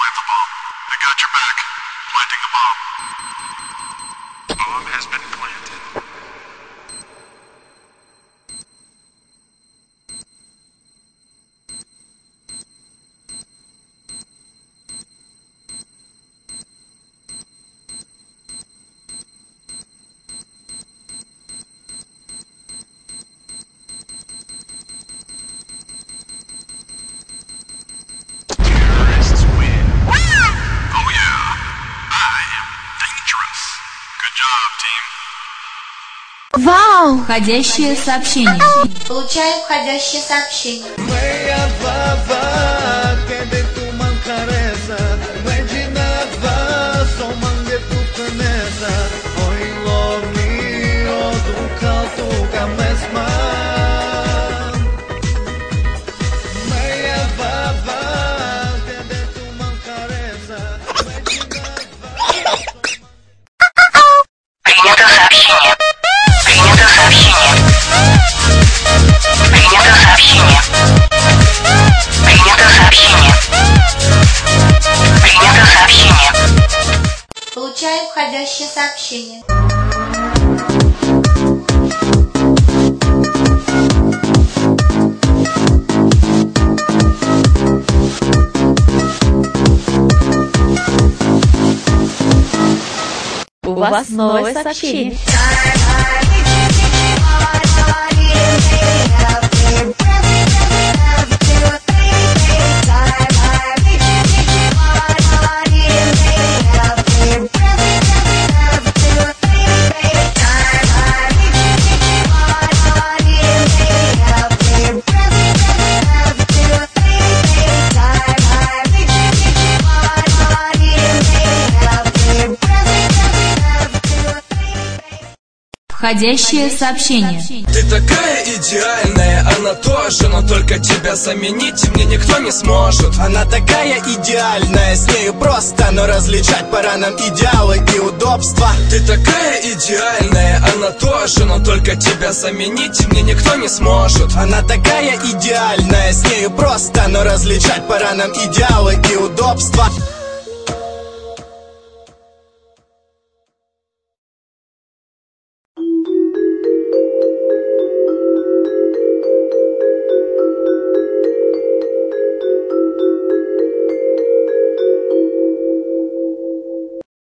plant the bomb. I got your back. Planting the bomb. Bomb has been planted. Terrorists win. Oh yeah, I am dangerous. Good job, team. Вау! Входящее сообщение. Получаю входящее сообщение. Принято сообщение. Принято сообщение. Принято сообщение. Принято сообщение. Принято сообщение. Получаю входящее сообщение. У вас новое сообщение. Входящее сообщение. Ты такая идеальная, она тоже, но только тебя заменить мне никто не сможет. Она такая идеальная, с нею просто, но различать пора нам идеалы и удобства. Ты такая идеальная, она тоже, но только тебя заменить мне никто не сможет. Она такая идеальная, с нею просто, но различать пора нам идеалы и удобства.